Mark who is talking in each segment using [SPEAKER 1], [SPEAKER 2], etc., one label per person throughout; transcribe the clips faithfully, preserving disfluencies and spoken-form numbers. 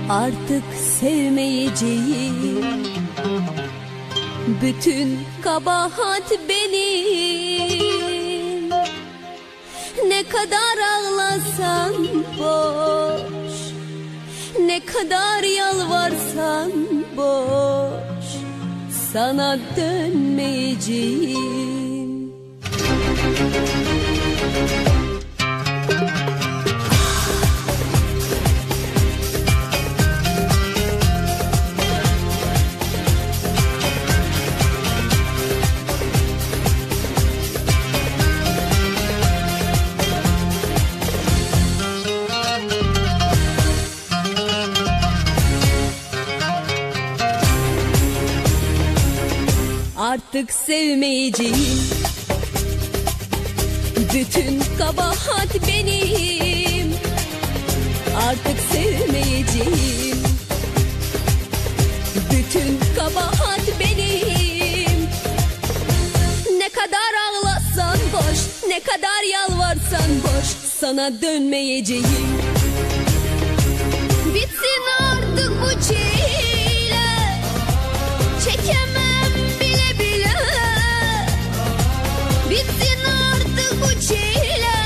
[SPEAKER 1] Artık sevmeyeceğim. Bütün kabahat benim. Ne kadar ağlasan boş, ne kadar yalvarsan boş, sana dönmeyeceğim. Artık sevmeyeceğim. Bütün kabahat benim. Artık sevmeyeceğim. Bütün kabahat benim. Ne kadar ağlasan boş, ne kadar yalvarsan boş, sana dönmeyeceğim. Bitsin artık bu çile, çekemem. Bitsin artık bu çile,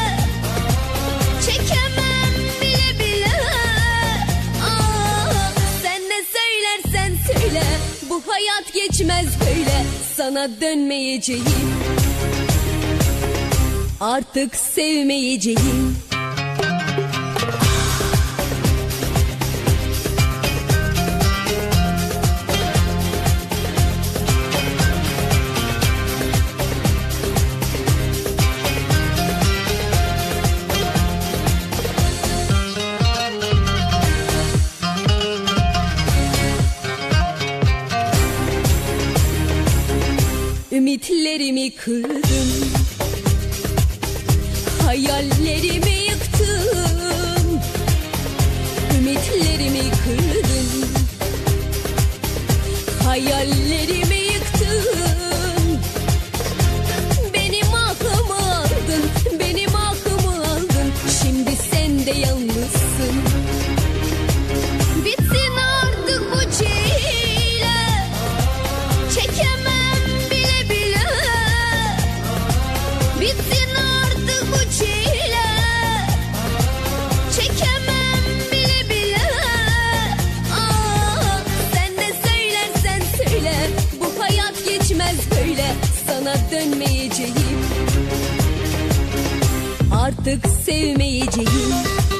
[SPEAKER 1] çekemem bile bile. Aa, sen ne söylersen söyle, bu hayat geçmez böyle, sana dönmeyeceğim. Artık sevmeyeceğim. Ümitlerimi kırdım, hayallerimi yıktım. Ümitlerimi kırdım, hayallerimi yıktım. Benim aklımı aldın, benim aklımı aldın. Şimdi sen de yalnızsın. Bitsin artık bu çile, çekemem. Bitsin artık bu çile, çekemem bile bile. Aa, sen ne söylersen söyle, bu hayat geçmez böyle, sana dönmeyeceğim. Artık sevmeyeceğim.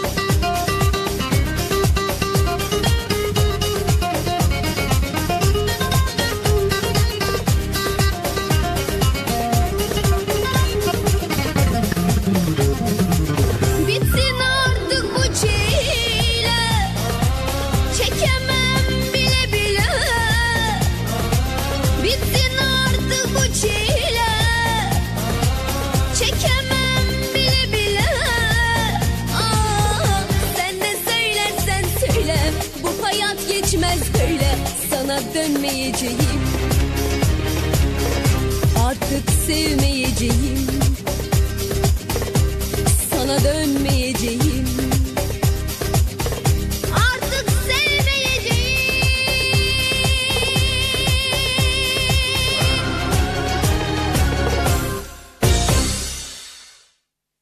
[SPEAKER 1] Sana dönmeyeceğim. Artık sevmeyeceğim. Sana dönmeyeceğim.